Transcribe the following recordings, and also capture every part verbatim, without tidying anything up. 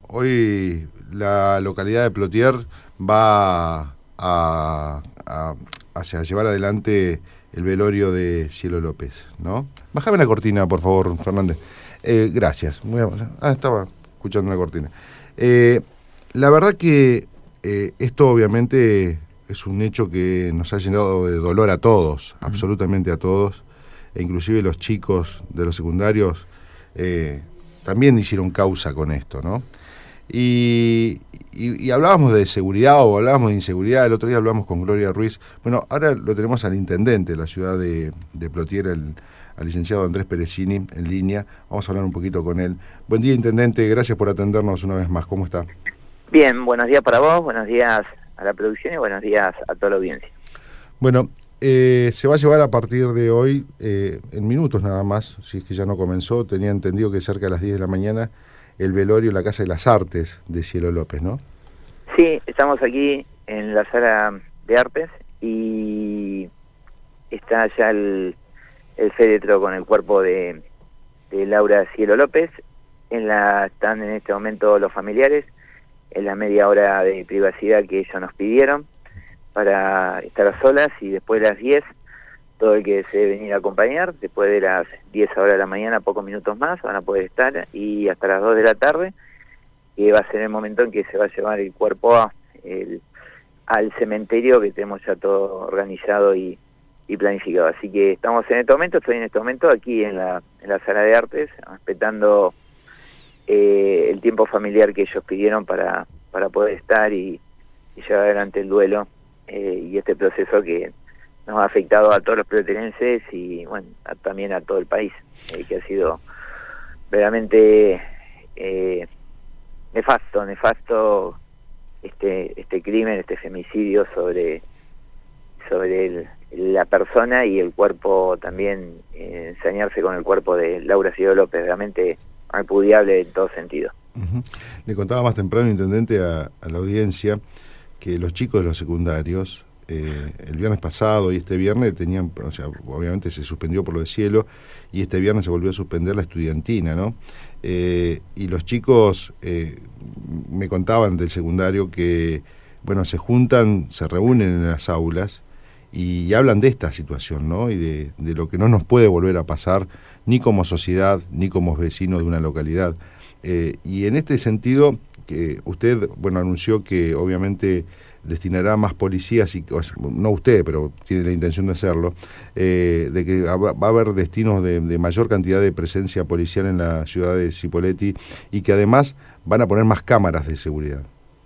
hoy la localidad de Plotier va a, a, a, a llevar adelante el velorio de Cielo López, ¿no? Bájame la cortina, por favor, Fernández. Eh, gracias. Muy amable. Ah, estaba escuchando la cortina. Eh, la verdad que eh, esto obviamente es un hecho que nos ha llenado de dolor a todos, uh-huh. absolutamente a todos, e inclusive los chicos de los secundarios eh, también hicieron causa con esto, ¿no? Y, y, y hablábamos de seguridad o hablábamos de inseguridad, el otro día hablamos con Gloria Ruiz. Bueno, ahora lo tenemos al intendente de la ciudad de, de Plotier, el, al licenciado Andrés Perezini, en línea. Vamos a hablar un poquito con él. Buen día, intendente, gracias por atendernos una vez más. ¿Cómo está? Bien, buenos días para vos, buenos días a la producción y buenos días a toda la audiencia. Bueno, eh, se va a llevar a partir de hoy, eh, en minutos nada más, si es que ya no comenzó, tenía entendido que cerca de las diez de la mañana, el velorio en la Casa de las Artes de Cielo López, ¿no? Sí, estamos aquí en la sala de artes y está ya el, el féretro con el cuerpo de, de Laura Cielo López. En la, están en este momento los familiares, en la media hora de privacidad que ellos nos pidieron para estar a solas, y después de las diez, todo el que desee venir a acompañar, después de las diez horas de la mañana, pocos minutos más, van a poder estar, y hasta las dos de la tarde, que va a ser el momento en que se va a llevar el cuerpo a, el, al cementerio, que tenemos ya todo organizado y, y planificado. Así que estamos en este momento, estoy en este momento aquí en la, en la sala de artes, respetando eh, el tiempo familiar que ellos pidieron para, para poder estar y, y llevar adelante el duelo eh, y este proceso que nos ha afectado a todos los plotierenses y bueno, a, también a todo el país, eh, que ha sido verdaderamente eh, nefasto, nefasto este este crimen, este femicidio sobre, sobre el, la persona y el cuerpo también, eh, ensañarse con el cuerpo de Laura Cielo López, realmente repudiable en todo sentido. Uh-huh. Le contaba más temprano, intendente, a, a la audiencia que los chicos de los secundarios Eh, el viernes pasado y este viernes tenían, o sea, obviamente se suspendió por lo de Cielo, y este viernes se volvió a suspender la estudiantina, ¿no? Eh, y los chicos eh, me contaban del secundario que, bueno, se juntan, se reúnen en las aulas y, y hablan de esta situación, ¿no? Y de, de lo que no nos puede volver a pasar, ni como sociedad, ni como vecinos de una localidad. Eh, y en este sentido, que usted, bueno, anunció que obviamente destinará más policías, y no usted, pero tiene la intención de hacerlo, eh, de que va a haber destinos de, de mayor cantidad de presencia policial en la ciudad de Cipolletti, y que además van a poner más cámaras de seguridad.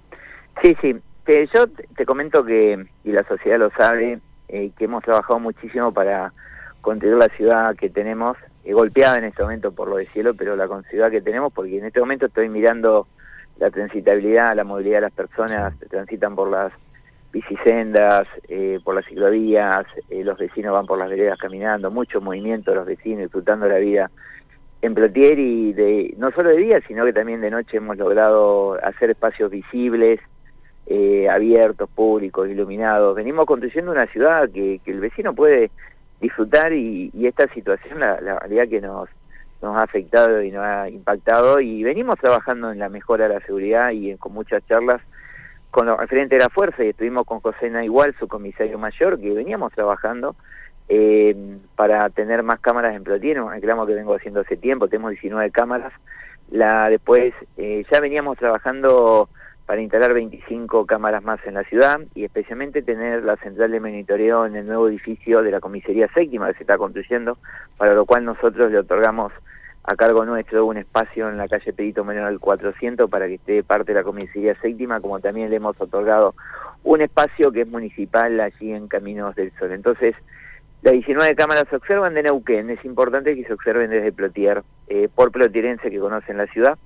Sí, sí, te, yo te comento que, y la sociedad lo sabe, eh, que hemos trabajado muchísimo para construir la ciudad que tenemos, eh, golpeada en este momento por lo de Cielo, pero la ciudad que tenemos, porque en este momento estoy mirando la transitabilidad, la movilidad de las personas, sí. Transitan por las bicisendas, eh, por las ciclovías, eh, los vecinos van por las veredas caminando, mucho movimiento de los vecinos, disfrutando la vida en Plotier, y de, no solo de día, sino que también de noche hemos logrado hacer espacios visibles, eh, abiertos, públicos, iluminados. Venimos construyendo una ciudad que, que el vecino puede disfrutar, y, y esta situación, la, la realidad que nos nos ha afectado y nos ha impactado, y venimos trabajando en la mejora de la seguridad y en, con muchas charlas con los referentes de la fuerza, y estuvimos con José Naigual, su comisario mayor, que veníamos trabajando eh, para tener más cámaras en Plotier, un reclamo que vengo haciendo hace tiempo. Tenemos diecinueve cámaras, la después eh, ya veníamos trabajando para instalar veinticinco cámaras más en la ciudad, y especialmente tener la central de monitoreo en el nuevo edificio de la comisaría séptima que se está construyendo, para lo cual nosotros le otorgamos a cargo nuestro un espacio en la calle Pedito Moreno del cuatrocientos para que esté parte de la comisaría séptima, como también le hemos otorgado un espacio que es municipal allí en Caminos del Sol. Entonces, las diecinueve cámaras se observan de Neuquén, es importante que se observen desde Plotier, eh, por plotierenses que conocen la ciudad,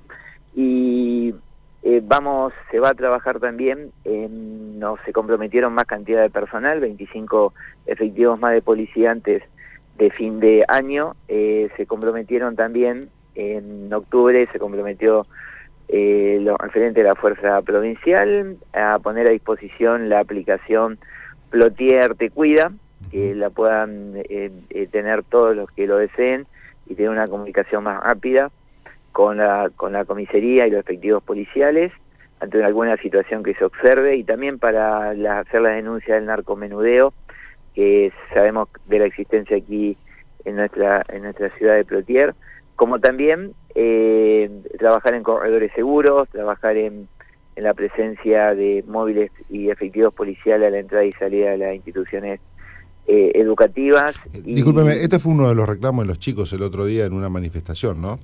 y Eh, vamos, se va a trabajar también, eh, no se comprometieron más cantidad de personal, veinticinco efectivos más de policía antes de fin de año, eh, se comprometieron también, en octubre se comprometió eh, los referentes de la Fuerza Provincial a poner a disposición la aplicación Plotier Te Cuida, que la puedan eh, eh, tener todos los que lo deseen y tener una comunicación más rápida. con la, con la comisaría y los efectivos policiales ante alguna situación que se observe, y también para la, hacer la denuncia del narcomenudeo, que sabemos de la existencia aquí en nuestra, en nuestra ciudad de Plotier, como también eh, trabajar en corredores seguros, trabajar en, en la presencia de móviles y efectivos policiales a la entrada y salida de las instituciones eh, educativas. Y... Discúlpeme, este fue uno de los reclamos de los chicos el otro día en una manifestación, ¿no?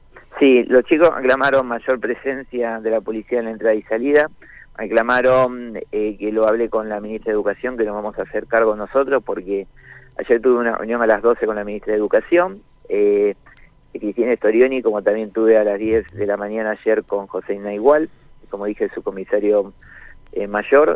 Sí, los chicos reclamaron mayor presencia de la policía en la entrada y salida, reclamaron eh, que lo hablé con la ministra de Educación, que nos vamos a hacer cargo nosotros, porque ayer tuve una reunión a las doce con la ministra de Educación, eh, Cristina Storioni, como también tuve a las diez de la mañana ayer con José Naigual, como dije, su comisario eh, mayor,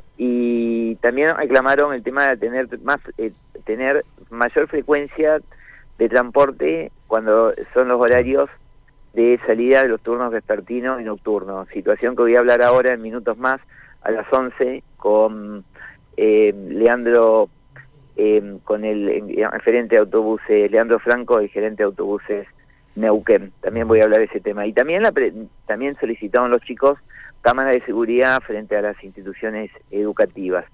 y también reclamaron el tema de tener más eh, tener mayor frecuencia de transporte cuando son los horarios de salida de los turnos vespertinos y nocturnos, situación que voy a hablar ahora en minutos más, a las once, con eh, Leandro, eh, con el, el gerente de autobuses, Leandro Franco, el gerente de autobuses Neuquén. También voy a hablar de ese tema. Y también, la pre también solicitaron los chicos cámaras de seguridad frente a las instituciones educativas.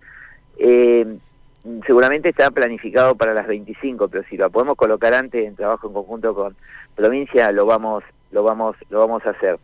Eh, seguramente está planificado para las veinticinco, pero si lo podemos colocar antes en trabajo en conjunto con provincia, lo vamos lo vamos lo vamos a hacer.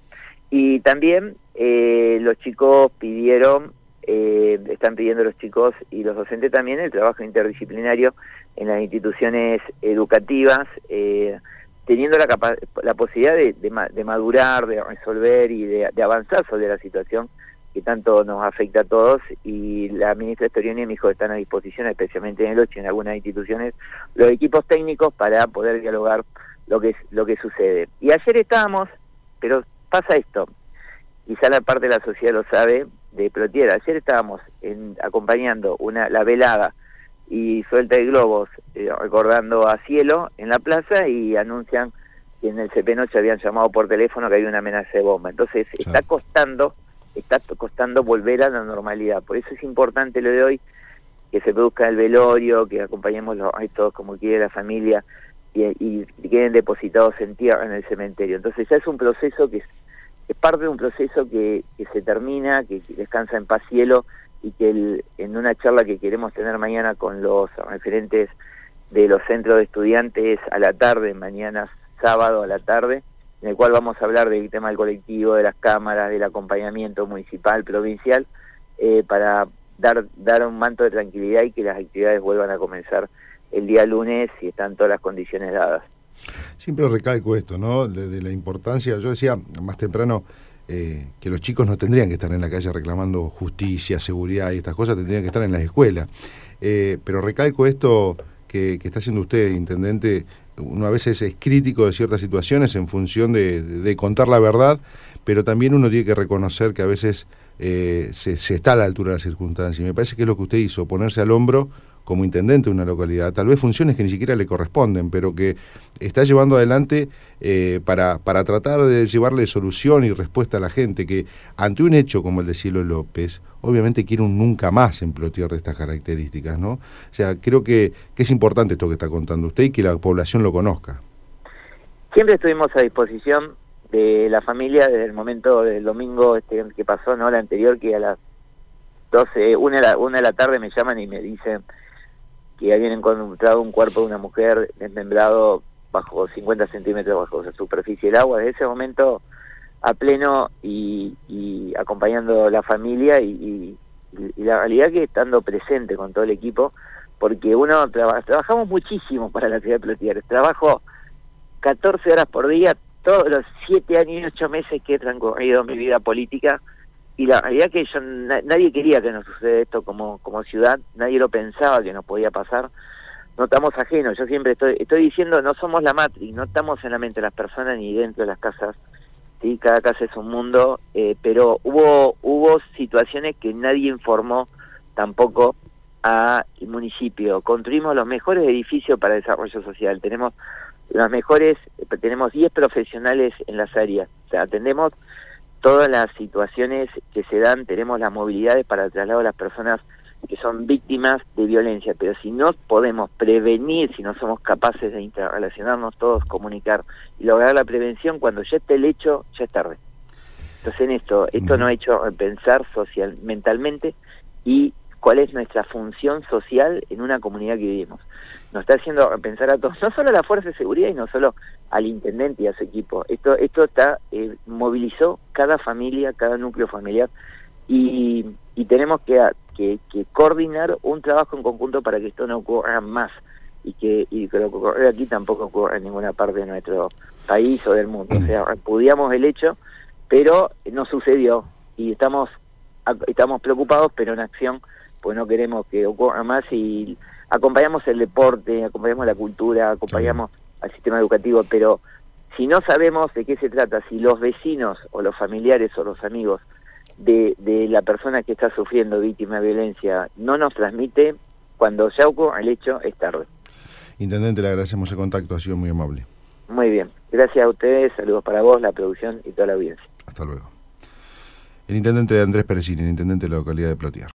Y también eh, los chicos pidieron eh, están pidiendo los chicos y los docentes también el trabajo interdisciplinario en las instituciones educativas, eh, teniendo la, la posibilidad de, de, de madurar, de resolver y de, de avanzar sobre la situación que tanto nos afecta a todos, y la ministra Storioni me dijo que están a disposición, especialmente en el ocho y en algunas instituciones, los equipos técnicos para poder dialogar lo que, lo que sucede. Y ayer estábamos, pero pasa esto, quizá la parte de la sociedad lo sabe, de Plotier, ayer estábamos en, acompañando una la velada y suelta de globos, eh, recordando a Cielo en la plaza, y anuncian que en el C P Noche habían llamado por teléfono que había una amenaza de bomba. Entonces sí. está costando, está costando volver a la normalidad. Por eso es importante lo de hoy, que se produzca el velorio, que acompañemos los restos como quiere la familia, y, y queden depositados en tierra en el cementerio. Entonces ya es un proceso que es, es parte de un proceso que, que se termina, que, que descansa en paz Cielo, y que el, en una charla que queremos tener mañana con los referentes de los centros de estudiantes a la tarde, mañana sábado a la tarde, en el cual vamos a hablar del tema del colectivo, de las cámaras, del acompañamiento municipal, provincial, eh, para dar, dar un manto de tranquilidad y que las actividades vuelvan a comenzar el día lunes si están todas las condiciones dadas. Siempre recalco esto, ¿no? De, de la importancia, yo decía más temprano, Eh, que los chicos no tendrían que estar en la calle reclamando justicia, seguridad y estas cosas, tendrían que estar en las escuelas. Eh, pero recalco esto que, que está haciendo usted, intendente. Uno a veces es crítico de ciertas situaciones en función de, de, de contar la verdad, pero también uno tiene que reconocer que a veces eh, se, se está a la altura de las circunstancias. Y me parece que es lo que usted hizo, ponerse al hombro como intendente de una localidad, tal vez funciones que ni siquiera le corresponden, pero que está llevando adelante eh, para, para tratar de llevarle solución y respuesta a la gente, que ante un hecho como el de Cielo López, obviamente quiere un nunca más en Plotier de estas características, ¿no? O sea, creo que, que es importante esto que está contando usted y que la población lo conozca. Siempre estuvimos a disposición de la familia desde el momento del domingo este que pasó, ¿no? La anterior, que a las doce, una de la, una de la tarde me llaman y me dicen que habían encontrado un cuerpo de una mujer desmembrado bajo cincuenta centímetros bajo la superficie del agua. Desde ese momento a pleno y, y acompañando a la familia y, y, y la realidad que estando presente con todo el equipo, porque uno traba, trabajamos muchísimo para la ciudad de Plotier. Trabajo catorce horas por día todos los siete años y ocho meses que he transcurrido mi vida política, y la realidad que yo, na, nadie quería que nos suceda esto como, como ciudad, nadie lo pensaba que nos podía pasar, no estamos ajenos. Yo siempre estoy, estoy diciendo, no somos la Matrix, no estamos en la mente de las personas ni dentro de las casas, ¿sí? Cada casa es un mundo, eh, pero hubo, hubo situaciones que nadie informó tampoco al municipio. Construimos los mejores edificios para desarrollo social, tenemos las mejores, tenemos diez profesionales en las áreas, o sea, atendemos todas las situaciones que se dan, tenemos las movilidades para el traslado de las personas que son víctimas de violencia, pero si no podemos prevenir, si no somos capaces de interrelacionarnos todos, comunicar y lograr la prevención, cuando ya esté el hecho, ya es tarde. Entonces en esto, esto nos ha hecho pensar social, mentalmente, y cuál es nuestra función social en una comunidad que vivimos. Nos está haciendo pensar a todos, no solo a la Fuerza de Seguridad y no solo al intendente y a su equipo. Esto esto está eh, movilizó cada familia, cada núcleo familiar, y, y tenemos que, que, que coordinar un trabajo en conjunto para que esto no ocurra más, y que, y que lo que ocurre aquí tampoco ocurra en ninguna parte de nuestro país o del mundo. O sea, repudiamos el hecho, pero no sucedió, y estamos, estamos preocupados, pero en acción, pues no queremos que ocurra más, y acompañamos el deporte, acompañamos la cultura, acompañamos al sistema educativo, pero si no sabemos de qué se trata, si los vecinos o los familiares o los amigos de, de la persona que está sufriendo víctima de violencia no nos transmite, cuando ya ocurre el hecho es tarde. Intendente, le agradecemos el contacto, ha sido muy amable. Muy bien, gracias a ustedes, saludos para vos, la producción y toda la audiencia. Hasta luego. El intendente Andrés Peresini, el intendente de la localidad de Plotier.